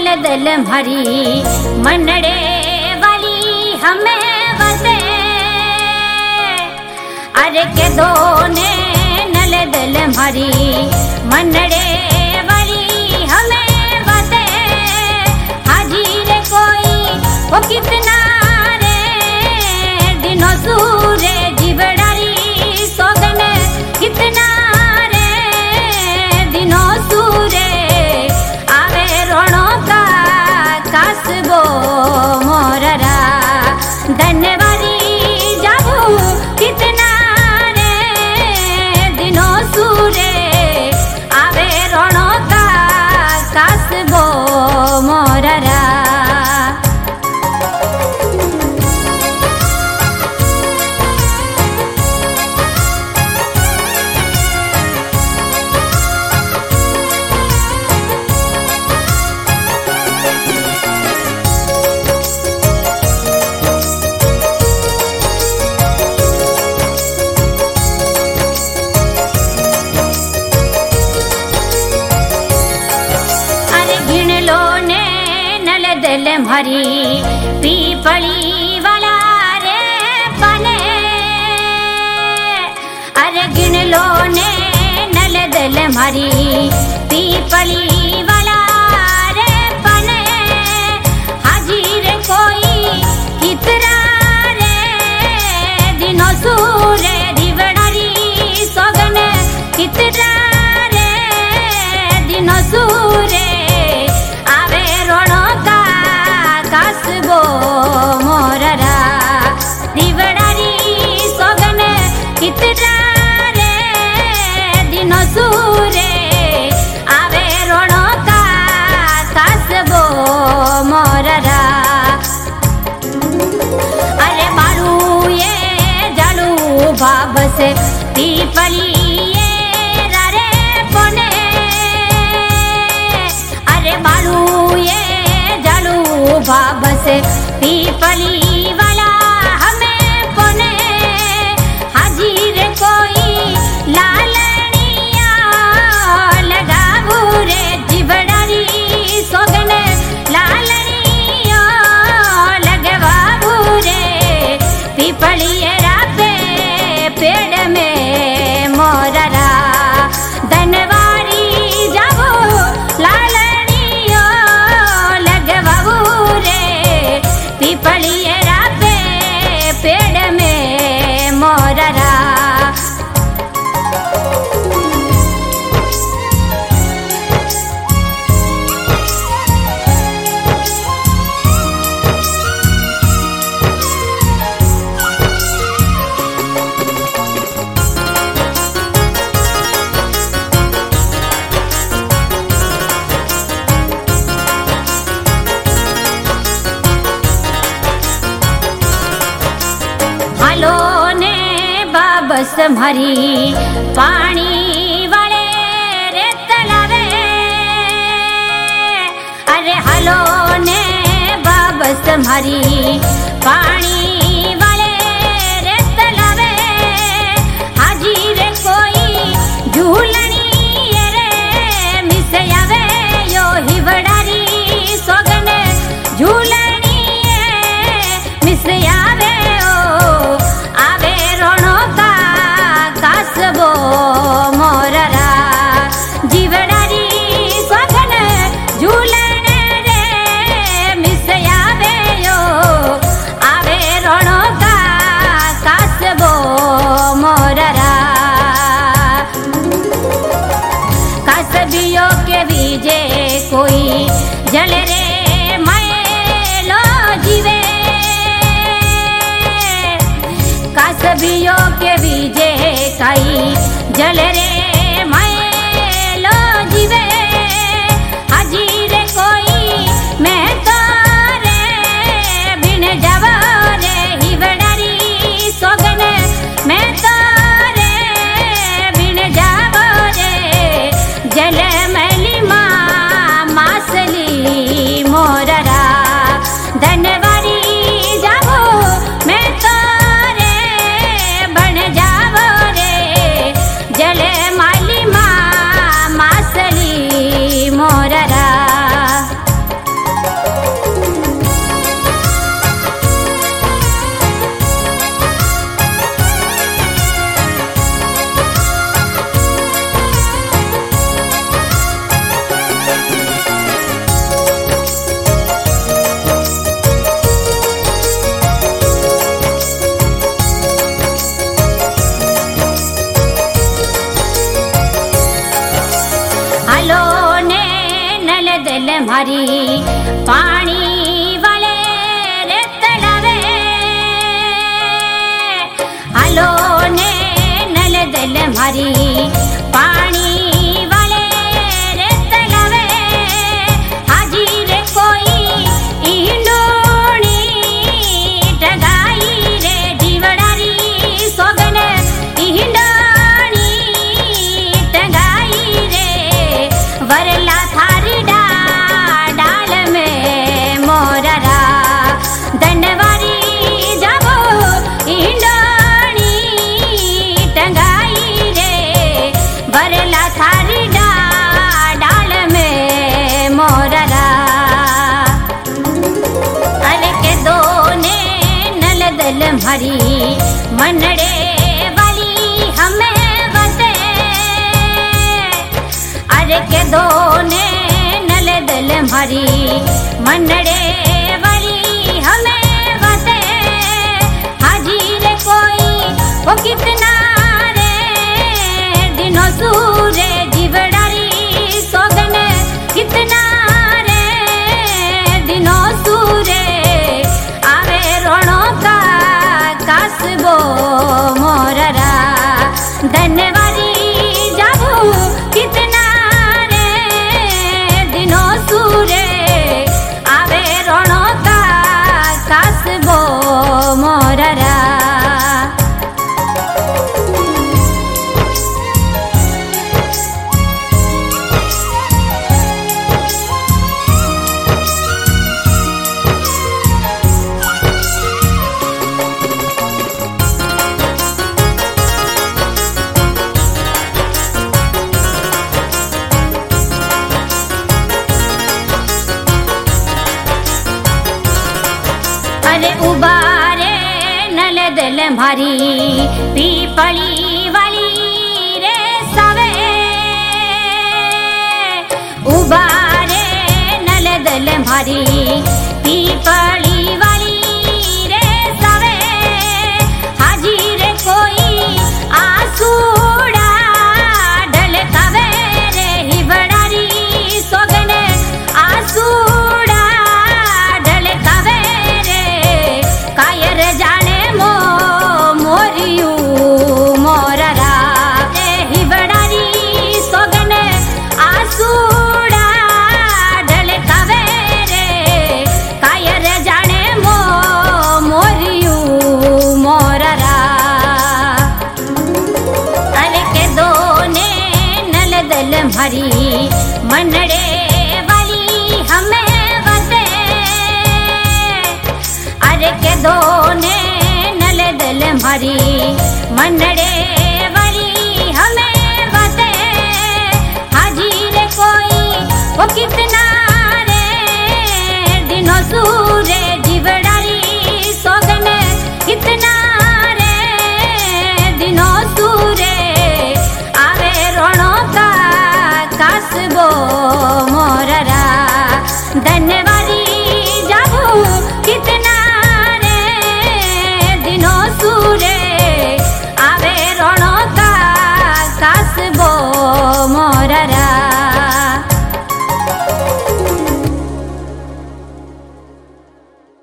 नल दल भरी मनड़े वाली हमें वसे अरे के दो ने नल दल भरी मनड़े वाली हमें वसे हाजी रे कोई वो कितना रे दिनों सूरे जीवड़ारी सोगन कितना रे दिनों सूरे आवे रोणो का कासबो मोररा धन्यवादी जाबू कितना रे दिनों सूरे आवे रोणो का कासबो मोररा भरी पीपली वाला रे पने अरे गिन लो ने नल दल भरी पीपली वाला रे पने हाजी रे कोई कितना रे दिनों सूरे दिवड़ारी सोगन कितना रे दिनों सूरे आवे रोणो का कासबो मोररा दिवड़ारी सोगन कितना रे दिनों सूरे आवे रोणो का कासबो मोररा अरे मारू ये जालू बाबस पीपली ये रे पोने अरे मारू ये बाबस पीपली वाला हमें पुने हाजी रे कोई लालनिया लगाबू रे जीवड़ारी सोगन लालनिया लगवाबू रे पीपली रापे पेड़ में मोररा धनवारी जाबू लालनिया पीपली रापे पेड़ में मोररा बस भरी पानी वाले रे तलावे अरे हलो ने बाबस भरी पानी वाले रे तलावे हाजी रे कोई झूलनी रे मिसयावे यो हिवड़ारी सोगन झूलनी मिसयावे ओ आवे रोणो का कासबो मोररा जीवड़ारी सोगन झूलन रे मिसयावे यो आवे रोणो का कासबो मोररा कासबियों के बीजे कोई जल रे मैलो जीवे कासबियों के बीजे काई जल रे मैलो जीवे हाजी रे कोई मैं तो रे बिन जावा रे हिवड़ारी सोगन मैं तो रे बिन जावा रे जल मैली माँ मासली पानी वाले रे तड़ावे हालो ने नल दल मारी पानी वाले रे तड़ावे हाजी रे कोई इंडोनी टगाई रे जीवड़ारी सोगन इंडोनी टगाई रे वरला थारी डाल में मोररा दंडवारी जाबो इंडोनी टंगाई रे वरला थारी डाल में मोररा अरे के दो ने नल दल भरी मनड़े वाली हमें बते अरे के दो ने नल दल भरी मनड़े वाली हमें बते हाजी रे कोई वो कितना रे दिनों सूरे जीवड़ारी सोगन कितना रे दिनों सूरे आवे रोणों का कासबो मोररा धन्यवादी जाबू कितना रे दिनों सूरे आवे रोणों का कासबो मोररा अरे उबारे नल दल भारी पीपली वाली रे सवे उबारे नल दल भारी पीपली